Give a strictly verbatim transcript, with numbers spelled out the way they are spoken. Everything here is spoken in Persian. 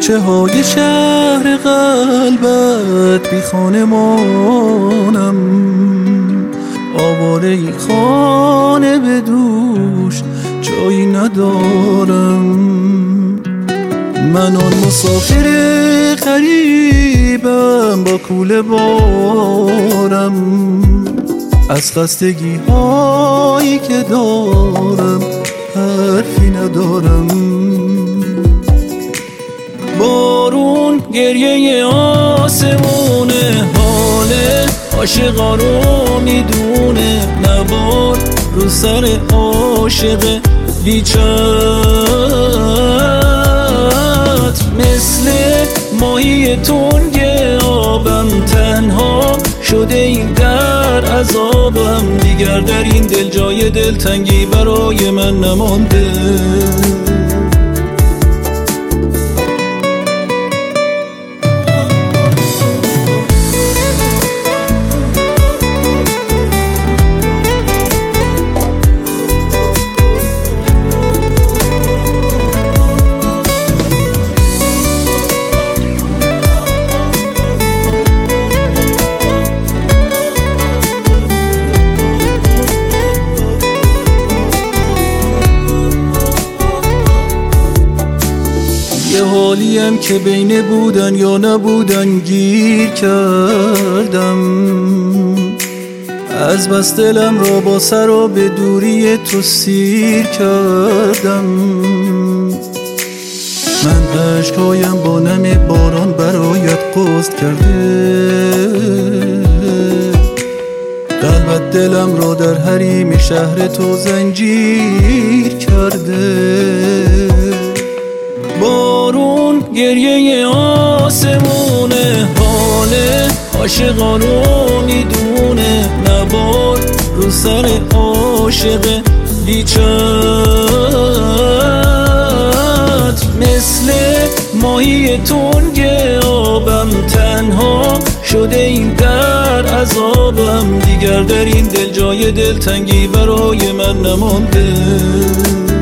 کوچه های شهر قلبت بی خانمانم، آواره ای خانه به دوش جایی ندارم. من آن مسافر غریبم با کوله بارم، از خستگی هایی که دارم حرفی ندارم. بارون گریه آسمونه، حال عاشقا رو میدونه، نبار رو سر عاشق بیچت. مثل ماهی تنگ آبم، تنها شده این در عذابم. دیگر در این دل جای دلتنگی برای من نمانده. یه حالیم که بین بودن یا نبودن گیر کردم، از بس دلم را با سر و به دوری تو سیر کردم. من عشقایم با نم باران برایت قصد کرده، قلبت دلم را در حریم شهر تو زنجیر کرده. بارون گریه آسمونه، حال عاشقا رو میدونه، نبار رو سر عاشق بیچت. مثل ماهی تنگ آبم، تنها شده این در عذابم. دیگر در این دل جای دلتنگی برای من نمانده.